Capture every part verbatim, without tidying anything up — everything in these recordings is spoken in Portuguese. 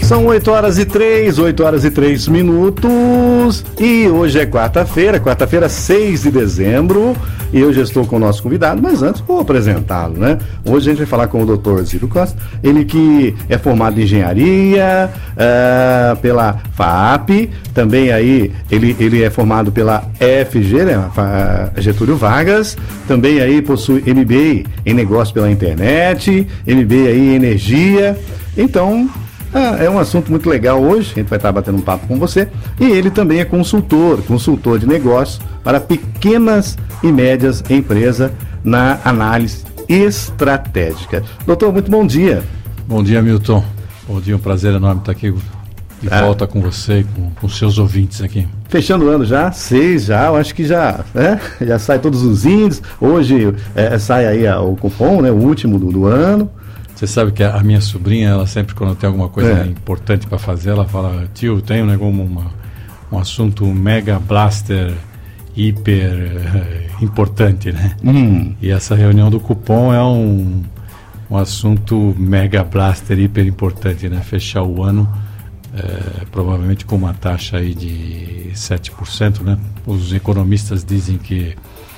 São oito horas e três, oito horas e três minutos e hoje é quarta-feira, quarta-feira, seis de dezembro, e eu já estou com o nosso convidado, mas antes vou apresentá-lo, né? Hoje a gente vai falar com o doutor Ciro Costa, ele que é formado em engenharia uh, pela F A A P, também aí ele, ele é formado pela F G, né? Getúlio Vargas, também aí possui M B A em negócio pela internet, M B A aí em energia, então... Ah, é um assunto muito legal hoje, a gente vai estar batendo um papo com você. E ele também é consultor, consultor de negócios para pequenas e médias empresas na análise estratégica. Doutor, muito bom dia. Bom dia, Milton. Bom dia, um prazer enorme estar aqui de ah. volta com você e com, com seus ouvintes aqui. Fechando o ano já, seis já, eu acho que já, né? Já sai todos os índices. Hoje é, sai aí a, o cupom, né? O último do, do ano. Você sabe que a minha sobrinha, ela sempre, quando tem alguma coisa é. importante para fazer, ela fala: tio, tem um, negócio, uma, um assunto mega blaster, hiper uh, importante, né? Hum. E essa reunião do cupom é um, um assunto mega blaster, hiper importante, né? Fechar o ano, é, provavelmente com uma taxa aí de sete por cento, né? Os economistas dizem que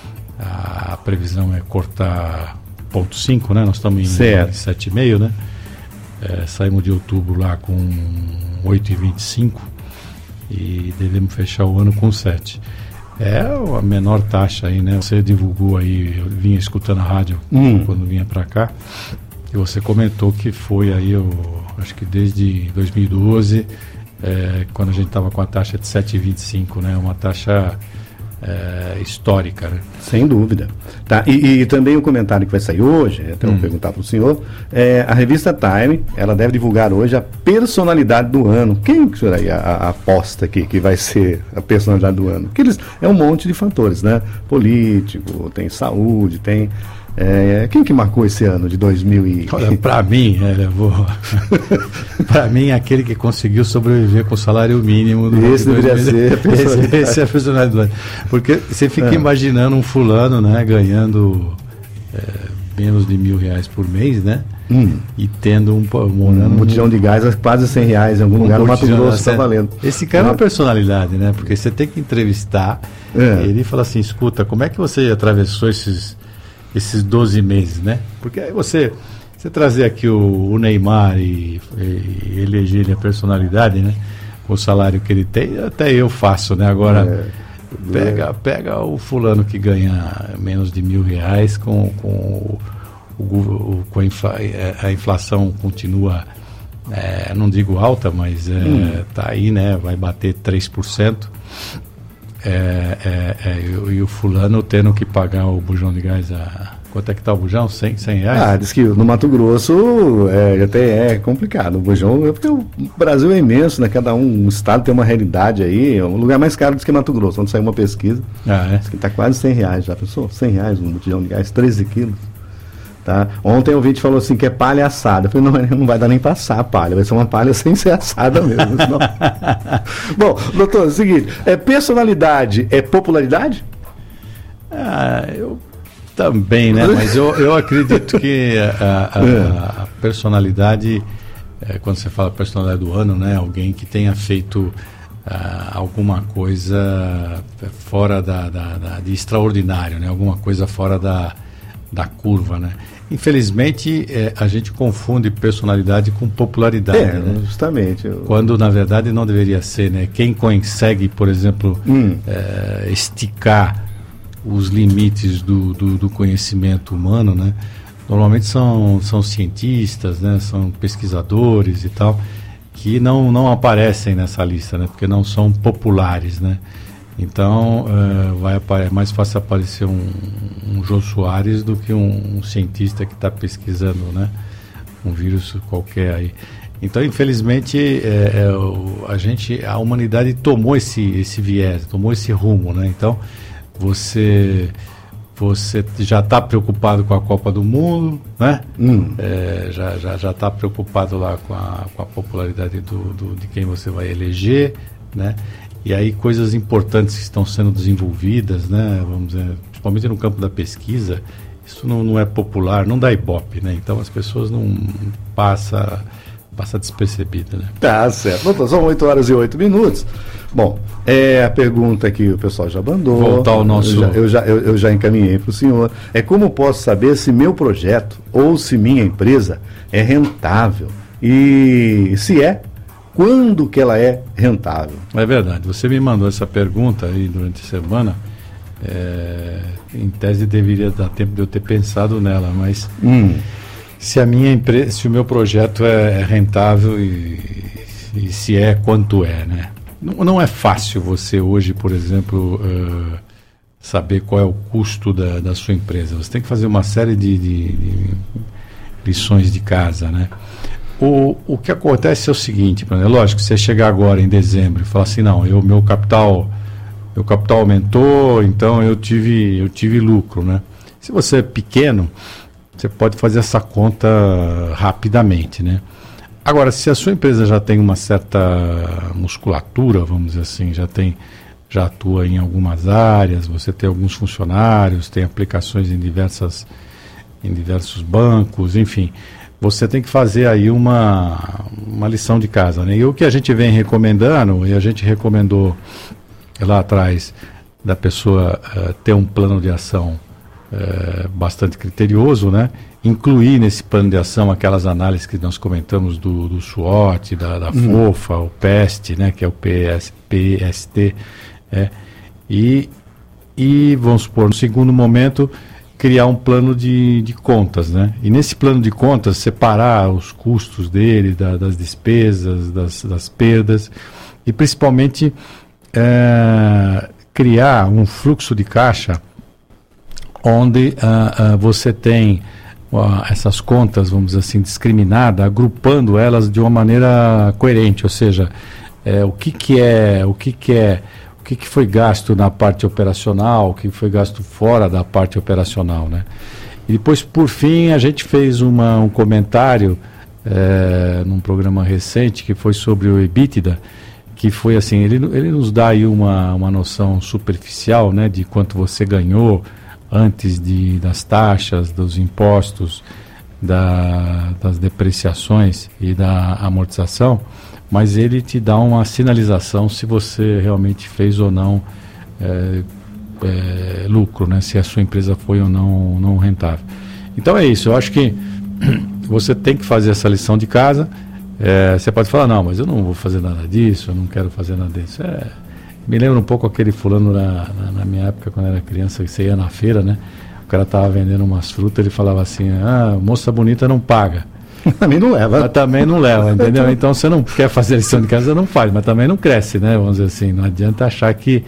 a previsão é cortar... zero vírgula cinco, né? Nós estamos em sete vírgula cinco, né? É, saímos de outubro lá com oito vírgula vinte e cinco e devemos fechar o ano com sete. É a menor taxa aí, né? Você divulgou aí, eu vinha escutando a rádio hum. quando vinha para cá, e você comentou que foi aí, eu acho que desde dois mil e doze, é, quando a gente estava com a taxa de sete vírgula vinte e cinco, né? Uma taxa... É, histórica, né? Sem dúvida. Tá? E, e também o comentário que vai sair hoje, até hum. vou perguntar para o senhor, é, a revista Time, ela deve divulgar hoje a personalidade do ano. Quem que aí a, a aposta aqui que vai ser a personalidade do ano? Porque eles, é um monte de fatores, né? Político, tem saúde, tem... É, quem que marcou esse ano de dois mil e... Olha, para mim, é, vou... para mim, aquele que conseguiu sobreviver com o salário mínimo... Do esse deveria ser a personalidade. Esse, esse é a personalidade do ano. Porque você fica é. imaginando um fulano, né, ganhando é, menos de mil reais por mês, né? Hum. E tendo um... Morando um botijão um, de gás a quase cem reais em algum um lugar no Mato Grosso, está valendo. Esse cara é uma personalidade, né? Porque você tem que entrevistar é. ele e falar assim, escuta, como é que você atravessou esses... esses doze meses, né? Porque aí você, você trazer aqui o, o Neymar e, e eleger ele a personalidade, né? Com o salário que ele tem, até eu faço, né? Agora, é, pega, é. pega o fulano que ganha menos de mil reais com, com, o, o, o, com a, infla, a inflação continua, é, não digo alta, mas é, hum. tá aí, né? Vai bater três por cento. É, é, é, e, e o fulano tendo que pagar o bujão de gás a... Quanto é que está o bujão? cem, cem reais? Ah, diz que no Mato Grosso é, até é complicado. O bujão, porque o Brasil é imenso, né? Cada um, um estado tem uma realidade aí. É um lugar mais caro do que Mato Grosso. Quando saiu uma pesquisa, ah, é? Diz que está quase cem reais. Já pensou? cem reais um bujão de gás, treze quilos. Tá? Ontem o vídeo falou assim que é palha assada. Eu falei, não, não vai dar nem pra assar a palha, vai ser uma palha sem ser assada mesmo. Bom, doutor, é o seguinte, é, personalidade é popularidade? Ah, eu também, né? Mas eu, eu acredito que a, a, a personalidade, é, quando você fala personalidade do ano, né? Alguém que tenha feito ah, alguma coisa fora da, da, da, de extraordinário, né? Alguma coisa fora da, da curva, né? Infelizmente, é, a gente confunde personalidade com popularidade, é, né? Justamente. Eu... Quando, na verdade, não deveria ser, né? Quem consegue, por exemplo, hum. é, esticar os limites do, do, do conhecimento humano, né? Normalmente são, são cientistas, né? São pesquisadores e tal, que não, não aparecem nessa lista, né? Porque não são populares, né? Então, uh, vai é mais fácil aparecer um, um Jô Soares do que um, um cientista que está pesquisando, né, um vírus qualquer aí. Então, infelizmente, é, é, o, a gente, a humanidade tomou esse, esse viés, tomou esse rumo, né? Então, você, você já está preocupado com a Copa do Mundo, né? Hum. É, já já já está preocupado lá com a, com a popularidade do, do, de quem você vai eleger, né? E aí coisas importantes que estão sendo desenvolvidas, né? Vamos dizer, principalmente no campo da pesquisa, isso não, não é popular, não dá ibope, né? Então as pessoas não passam passa despercebida, né? Tá certo. Doutor, são oito horas e oito minutos. Bom, é a pergunta que o pessoal já mandou. Voltar ao nosso... Eu já, eu já, eu, eu já encaminhei para o senhor. É como posso saber se meu projeto ou se minha empresa é rentável? E se é, quando que ela é rentável? É verdade. Você me mandou essa pergunta aí durante a semana. É, em tese deveria dar tempo de eu ter pensado nela, mas hum. se a minha empresa, se o meu projeto é rentável e, e se é, quanto é, né? Não, não é fácil você hoje, por exemplo, uh, saber qual é o custo da, da sua empresa. Você tem que fazer uma série de, de, de lições de casa, né? O, o que acontece é o seguinte, é lógico, você chegar agora em dezembro e falar assim, não, eu, meu capital... Meu capital aumentou, então eu tive, eu tive lucro, né? Se você é pequeno, você pode fazer essa conta rapidamente, né? Agora, se a sua empresa já tem uma certa musculatura, vamos dizer assim, já tem, já atua em algumas áreas, você tem alguns funcionários, tem aplicações em diversas, em diversos bancos, enfim, você tem que fazer aí uma, uma lição de casa, né? E o que a gente vem recomendando, e a gente recomendou lá atrás, da pessoa uh, ter um plano de ação uh, bastante criterioso, né? Incluir nesse plano de ação aquelas análises que nós comentamos do, do SWOT, da, da Uhum. FOFA, o PEST, né? Que é o P S, P S T, é, e, e, vamos supor, no segundo momento, criar um plano de, de contas, né? E nesse plano de contas, separar os custos dele, da, das despesas, das, das perdas, e principalmente É, criar um fluxo de caixa onde uh, uh, você tem uh, essas contas, vamos dizer assim, discriminadas, agrupando elas de uma maneira coerente, ou seja, é, o que que é, o que que é, o que que foi gasto na parte operacional, o que foi gasto fora da parte operacional, né? E depois, por fim, a gente fez uma, um comentário é, num programa recente que foi sobre o EBITDA, que foi assim, ele, ele nos dá aí uma, uma noção superficial, né, de quanto você ganhou antes de, das taxas, dos impostos, da, das depreciações e da amortização, mas ele te dá uma sinalização se você realmente fez ou não é, é, lucro, né, se a sua empresa foi ou não, não rentável. Então é isso, eu acho que você tem que fazer essa lição de casa. É, você pode falar, não, mas eu não vou fazer nada disso, eu não quero fazer nada disso. É, me lembra um pouco aquele fulano na, na, na minha época, quando eu era criança, que você ia na feira, né? O cara tava vendendo umas frutas, ele falava assim, ah, moça bonita não paga. Também não leva. Mas também não leva, entendeu? Então você não quer fazer lição de casa, não faz, mas também não cresce, né? Vamos dizer assim, não adianta achar que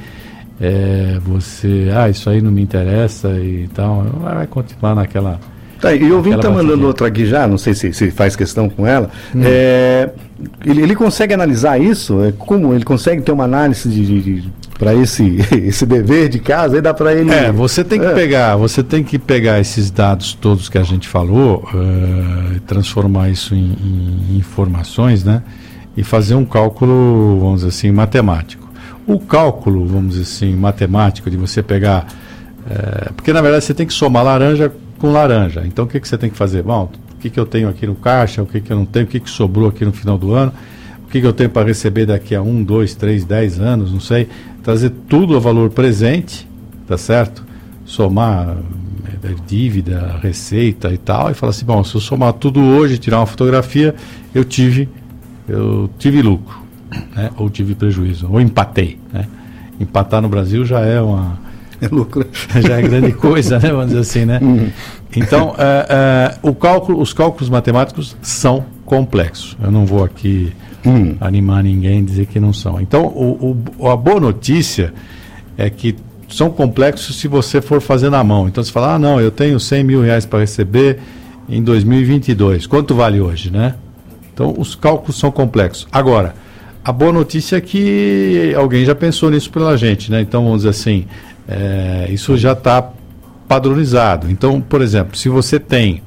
é, você, ah, isso aí não me interessa e tal, vai continuar naquela... Tá, e o ouvinte está mandando outra aqui já, não sei se, se faz questão com ela. Hum. É, ele, ele consegue analisar isso? É, como? Ele consegue ter uma análise de, de, de para esse, esse dever de casa? Aí dá para ele. É, você tem que é. pegar, você tem que pegar esses dados todos que a gente falou, uh, e transformar isso em, em informações, né? E fazer um cálculo, vamos dizer assim, matemático. O cálculo, vamos dizer assim, matemático de você pegar, uh, porque na verdade você tem que somar laranja com laranja. Então o que, que você tem que fazer? Bom, o que, que eu tenho aqui no caixa, o que, que eu não tenho, o que, que sobrou aqui no final do ano, o que, que eu tenho para receber daqui a um, dois, três, dez anos, não sei. Trazer tudo a valor presente, tá certo? Somar é, dívida, receita e tal, e falar assim, bom, se eu somar tudo hoje, tirar uma fotografia, eu tive, eu tive lucro, né? Ou tive prejuízo, ou empatei, né? Empatar no Brasil já é uma... É lucro. Já é grande coisa, né? Vamos dizer assim, né? Uhum. Então, é, é, o cálculo, os cálculos matemáticos são complexos. Eu não vou aqui uhum. animar ninguém e dizer que não são. Então, o, o, a boa notícia é que são complexos se você for fazer na mão. Então, você fala, ah, não, eu tenho cem mil reais para receber em dois mil e vinte e dois. Quanto vale hoje, né? Então, os cálculos são complexos. Agora, a boa notícia é que alguém já pensou nisso pela gente, né? Então, vamos dizer assim... É, isso já está padronizado. Então, por exemplo, se você tem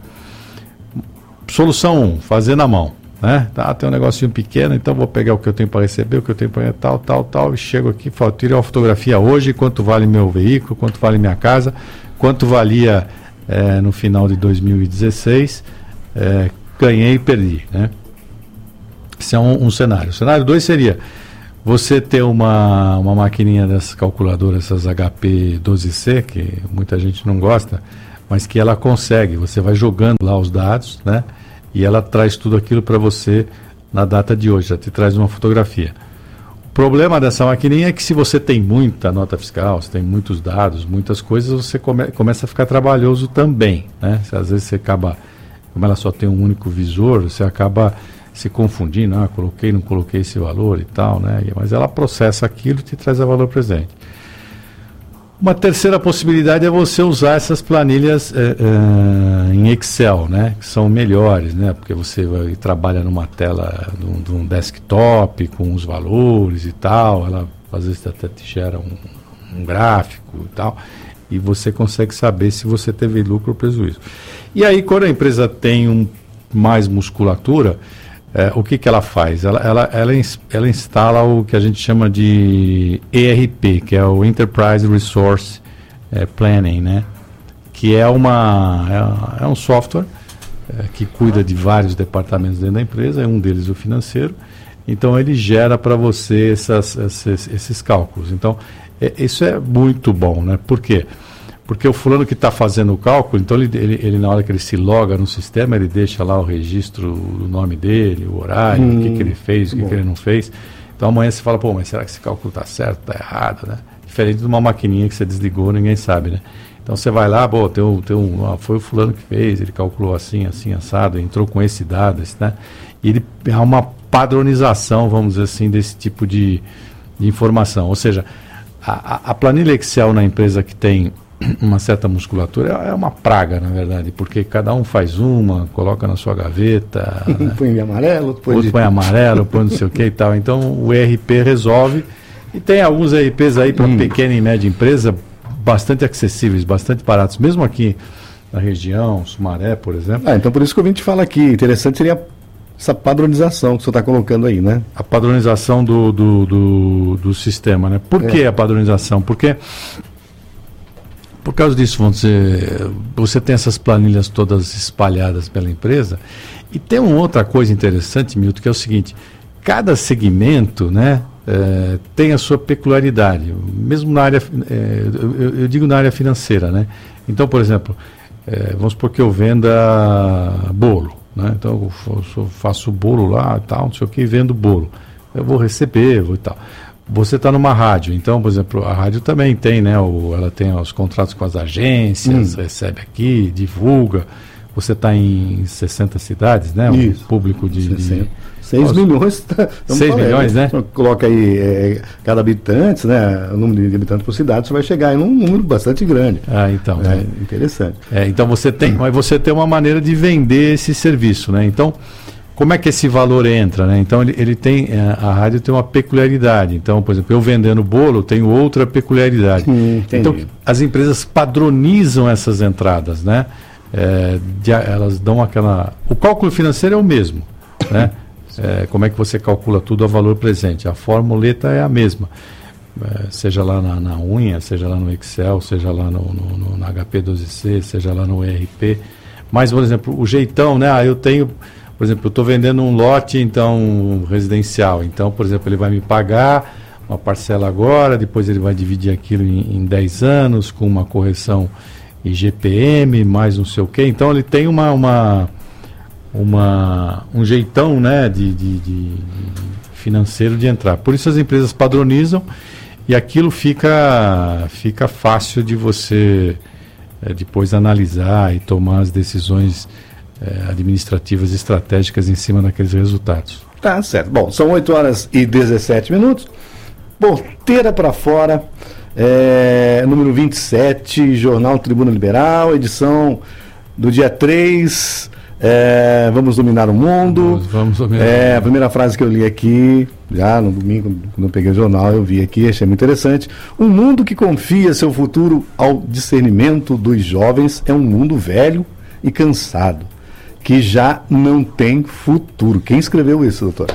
solução um, fazer na mão, né? Tá, tem um negocinho pequeno, então vou pegar o que eu tenho para receber, o que eu tenho para tal, tal, tal, e chego aqui, falo, tiro uma fotografia hoje, quanto vale meu veículo, quanto vale minha casa, quanto valia é, no final de dois mil e dezesseis, é, ganhei e perdi, né? Esse é um, um cenário. O cenário dois seria você ter uma, uma maquininha dessas calculadoras, essas H P doze C, que muita gente não gosta, mas que ela consegue. Você vai jogando lá os dados, né? E ela traz tudo aquilo para você na data de hoje, já te traz uma fotografia. O problema dessa maquininha é que se você tem muita nota fiscal, se tem muitos dados, muitas coisas, você come, começa a ficar trabalhoso também, né? Se, às vezes você acaba, como ela só tem um único visor, você acaba se confundindo, ah, coloquei, não coloquei esse valor e tal, né? Mas ela processa aquilo e te traz o valor presente. Uma terceira possibilidade é você usar essas planilhas é, é, em Excel, né? Que são melhores, né? Porque você vai, trabalha numa tela de um, de um desktop com os valores e tal, ela às vezes até te gera um, um gráfico e tal, e você consegue saber se você teve lucro ou prejuízo. E aí, quando a empresa tem um, mais musculatura, É, o que, que ela faz? Ela, ela, ela, ela instala o que a gente chama de E R P, que é o Enterprise Resource é, Planning, né? Que é, uma, é, é um software é, que cuida de vários departamentos dentro da empresa, é um deles o financeiro. Então ele gera para você essas, esses, esses cálculos. Então é, isso é muito bom, né? Por quê? Porque o fulano que está fazendo o cálculo, então ele, ele, ele, na hora que ele se loga no sistema, ele deixa lá o registro do nome dele, o horário, hum, o que, que ele fez, o que, que ele não fez. Então amanhã você fala, pô, mas será que esse cálculo está certo, está errado, né? Diferente de uma maquininha que você desligou, ninguém sabe, né? Então você vai lá, pô, tem um, tem um, ah, foi o fulano que fez, ele calculou assim, assim, assado, entrou com esse dado, esse, né? E ele há uma padronização, vamos dizer assim, desse tipo de, de informação. Ou seja, a, a planilha Excel na empresa que tem uma certa musculatura é uma praga, na verdade, porque cada um faz uma, coloca na sua gaveta, né? Põe em amarelo, outro de... põe amarelo, põe não sei o que e tal. Então o E R P resolve, e tem alguns E R Ps aí para hum. pequena e média empresa bastante acessíveis, bastante baratos, mesmo aqui na região, Sumaré, por exemplo. Ah, então por isso que eu vim te falar aqui, interessante seria essa padronização que o senhor está colocando aí, né? A padronização do, do, do, do sistema, né? Por é. que a padronização? Porque Por causa disso, vamos dizer, você tem essas planilhas todas espalhadas pela empresa. E tem uma outra coisa interessante, Milton, que é o seguinte: cada segmento, né, é, tem a sua peculiaridade, mesmo na área, é, eu, eu digo na área financeira, né? Então, por exemplo, é, vamos supor que eu venda bolo, né? Então eu faço bolo lá, tal, não sei o que, e vendo bolo. Eu vou receber, vou e tal. Você está numa rádio, então, por exemplo, a rádio também tem, né? O, ela tem os contratos com as agências, hum. recebe aqui, divulga. Você está em sessenta cidades, né? Isso. Um público de... de seis milhões. Tá, seis milhões, né? Coloca aí é, cada habitante, né? O número de habitantes por cidade, você vai chegar em um número bastante grande. Ah, então. É, é interessante. É, então você tem, mas você tem uma maneira de vender esse serviço, né? Então, como é que esse valor entra, né? Então ele, ele tem, a rádio tem uma peculiaridade. Então, por exemplo, eu vendendo bolo tenho outra peculiaridade. Hum, então as empresas padronizam essas entradas, né? É, de, elas dão aquela, o cálculo financeiro é o mesmo, né? É, como é que você calcula tudo a valor presente? A formuleta é a mesma, é, seja lá na, na unha, seja lá no Excel, seja lá no, no, no na H P doze C, seja lá no E R P. Mas, por exemplo, o jeitão, né? Ah, eu tenho, por exemplo, eu estou vendendo um lote, então, residencial. Então, por exemplo, ele vai me pagar uma parcela agora, depois ele vai dividir aquilo em, em dez anos, com uma correção I G P M, mais não sei o quê. Então, ele tem uma... uma Uma, um jeitão, né, de, de, de financeiro de entrar. Por isso as empresas padronizam e aquilo fica, fica fácil de você é, depois analisar e tomar as decisões é, administrativas estratégicas em cima daqueles resultados. Tá certo. Bom, são oito horas e dezessete minutos. Porteira para fora, é, número vinte e sete, Jornal Tribuna Liberal, edição do dia três. É, vamos dominar o mundo. Vamos, vamos dominar é, o mundo. A primeira frase que eu li aqui, já no domingo, quando eu peguei o jornal, eu vi aqui, achei muito interessante. Um mundo que confia seu futuro ao discernimento dos jovens é um mundo velho e cansado, que já não tem futuro. Quem escreveu isso, doutor?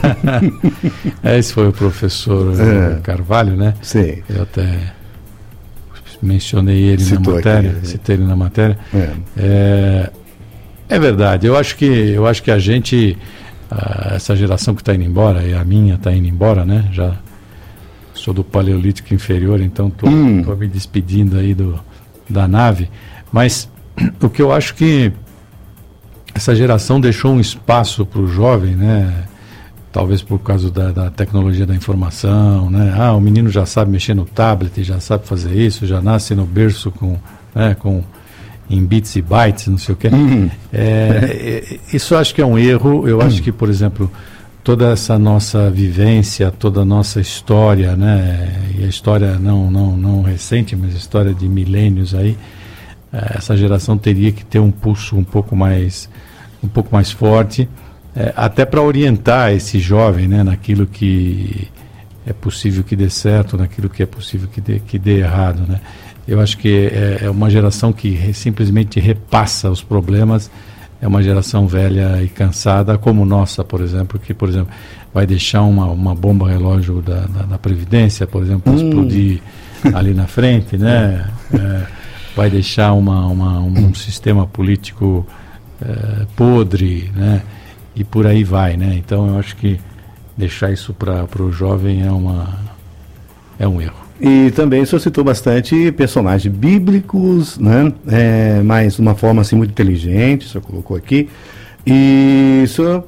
Esse foi o professor é. Carvalho, né? Sim. Eu até mencionei ele Citou na matéria, aqui, citei ele na matéria. É. É, É verdade, eu acho que, eu acho que a gente, uh, essa geração que está indo embora, e a minha está indo embora, né? Já sou do Paleolítico Inferior, então estou hum. me despedindo aí do, da nave. Mas o que eu acho que essa geração deixou um espaço para o jovem, né? Talvez por causa da, da tecnologia da informação, né? Ah, o menino já sabe mexer no tablet, já sabe fazer isso, já nasce no berço com, né, com em bits e bytes, não sei o quê. Uhum. É, isso eu acho que é um erro. Eu acho que, por exemplo, toda essa nossa vivência, toda a nossa história, né? E a história não, não, não recente, mas a história de milênios aí, essa geração teria que ter um pulso um pouco mais, um pouco mais forte. É, até para orientar esse jovem, né, naquilo que é possível que dê certo, naquilo que é possível que dê, que dê errado, né? Eu acho que é, é uma geração que re, simplesmente repassa os problemas, é uma geração velha e cansada, como nossa, por exemplo, que, por exemplo, vai deixar uma, uma bomba relógio da, da, da Previdência, por exemplo, hum. explodir ali na frente, né? É, vai deixar uma, uma, um, um sistema político é, podre, né? E por aí vai, né? Então eu acho que deixar isso para o jovem é, uma, é um erro. E também o senhor citou bastante personagens bíblicos, né? É, mas de uma forma assim muito inteligente, o senhor colocou aqui. E isso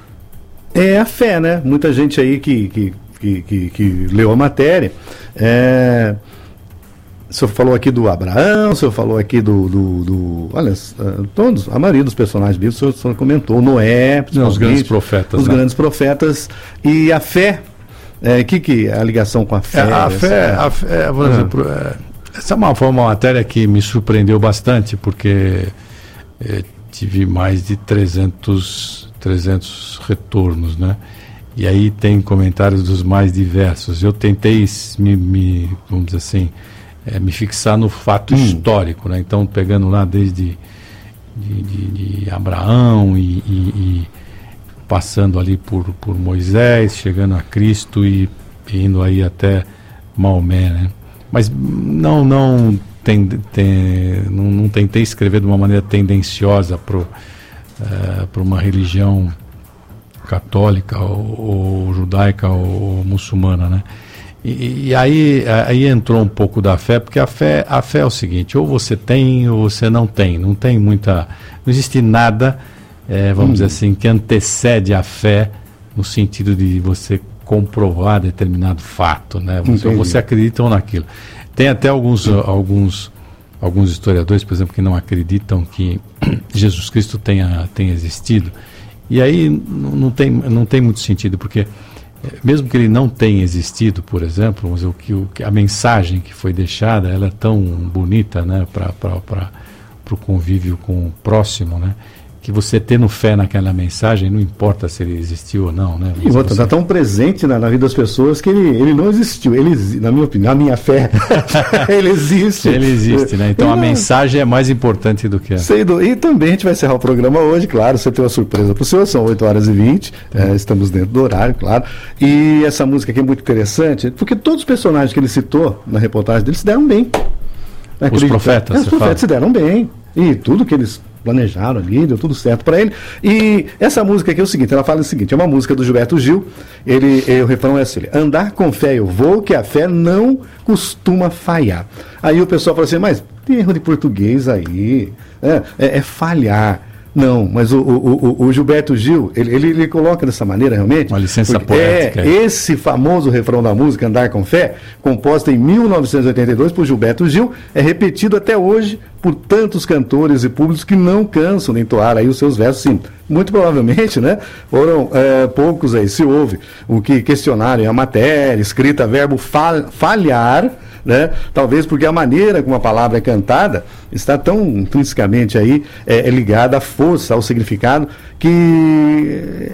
é a fé, né? Muita gente aí que, que, que, que, que leu a matéria. É, o senhor falou aqui do Abraão, o senhor falou aqui do, do, do olha, todos, a maioria dos personagens bíblicos, o senhor comentou, Noé, os grandes profetas. Os né? grandes profetas. E a fé, o é, que, que é a ligação com a fé? É, a, fé a fé, por ah. exemplo, é, essa é uma, foi uma matéria que me surpreendeu bastante, porque é, tive mais de trezentos, trezentos retornos, né? E aí tem comentários dos mais diversos. Eu tentei me, me vamos dizer assim, É, me fixar no fato hum. histórico, né? Então pegando lá desde de, de, de Abraão e, e, e passando ali por, por Moisés, chegando a Cristo e, e indo aí até Maomé, né? Mas não não, tem, tem, não, não tentei escrever de uma maneira tendenciosa para uh, para uma religião católica ou, ou judaica ou, ou muçulmana, né? E, e aí, aí entrou um pouco da fé, porque a fé, a fé é o seguinte, ou você tem ou você não tem, não tem muita, não existe nada, é, vamos hum. dizer assim, que antecede a fé no sentido de você comprovar determinado fato, né? Você, ou você acredita ou naquilo. Tem até alguns, alguns, alguns historiadores, por exemplo, que não acreditam que Jesus Cristo tenha, tenha existido, e aí não, não, tem, não tem muito sentido, porque mesmo que ele não tenha existido, por exemplo, mas o que, o, a mensagem que foi deixada, ela é tão bonita, né, para o convívio com o próximo, né, que você tendo fé naquela mensagem, não importa se ele existiu ou não, né? E outra, está tão presente na, na vida das pessoas que ele, ele não existiu. Ele, na minha opinião, na minha fé, ele existe. Ele existe, né? Então e a não... mensagem é mais importante do que a... Sei do... E também a gente vai encerrar o programa hoje, claro, você tem uma surpresa para o senhor, são oito horas e vinte, é, estamos dentro do horário, claro. E essa música aqui é muito interessante, porque todos os personagens que ele citou na reportagem dele se deram bem. Os Acredito. profetas, Os profetas fala. se deram bem. E tudo que eles planejaram ali, deu tudo certo para ele. E essa música aqui é o seguinte, ela fala o seguinte, é uma música do Gilberto Gil, ele, ele, o refrão é assim, andar com fé eu vou, que a fé não costuma falhar. Aí o pessoal fala assim, mas tem erro de português aí, é, é, é falhar. Não, mas o, o, o, o Gilberto Gil, ele, ele, ele coloca dessa maneira realmente. Uma licença poética. É, esse famoso refrão da música, Andar com Fé, composta em mil novecentos e oitenta e dois por Gilberto Gil, é repetido até hoje por tantos cantores e públicos que não cansam de entoar aí os seus versos, sim. Muito provavelmente, né, foram é, poucos aí, se houve, o que questionaram a matéria, escrita, verbo fal, falhar, né? Talvez porque a maneira como a palavra é cantada está tão intrinsecamente aí é, é ligada à força, ao significado, que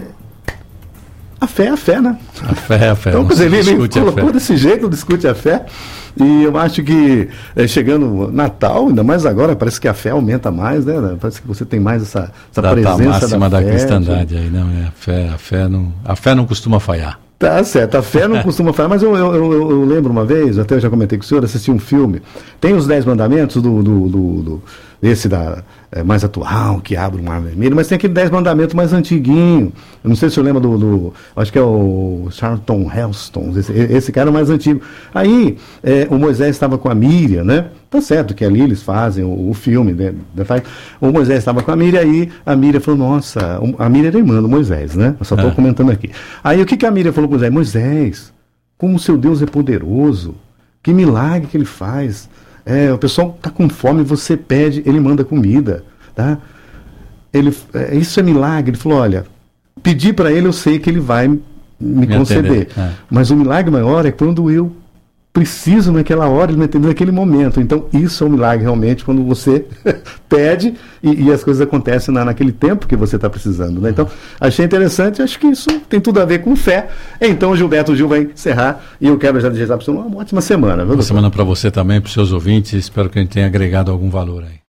a fé é a fé, né? A fé é a fé. Então, quer dizer, ele, ele colocou desse jeito, discute a fé, e eu acho que é, chegando Natal, ainda mais agora, parece que a fé aumenta mais, né? Parece que você tem mais essa, essa Data presença máxima da, da fé, cristandade aí, não, é a fé, a fé não, a fé não costuma falhar. Tá certo, a fé não costuma falar, mas eu, eu, eu, eu lembro uma vez, até eu já comentei com o senhor, assisti um filme, tem os Dez Mandamentos, do, do, do, do esse da, é, mais atual, que abre o Mar Vermelho, mas tem aquele Dez Mandamentos mais antiguinho, eu não sei se eu lembro do, do acho que é o Charlton Heston, esse, esse cara é o mais antigo. Aí, é, o Moisés estava com a Míriam, né? Tá certo que ali eles fazem o, o filme, né? O Moisés estava com a Míriam, aí a Míriam falou, nossa, a Míriam era irmã do Moisés, né? Eu só estou é. comentando aqui. Aí o que, que a Míriam falou para Moisés? Moisés, como o seu Deus é poderoso, que milagre que ele faz. É, o pessoal está com fome, você pede, ele manda comida, tá? Ele, é, isso é milagre. Ele falou, olha, pedir para ele eu sei que ele vai me, me conceder, é. mas o milagre maior é quando eu preciso naquela hora, ele me atender naquele momento. Então isso é um milagre realmente, quando você pede e, e as coisas acontecem na, naquele tempo que você está precisando, né? Então achei interessante, acho que isso tem tudo a ver com fé. Então o Gilberto Gil vai encerrar e eu quero já desejar para você uma ótima semana. Viu, uma semana para você também, para os seus ouvintes, espero que a gente tenha agregado algum valor aí.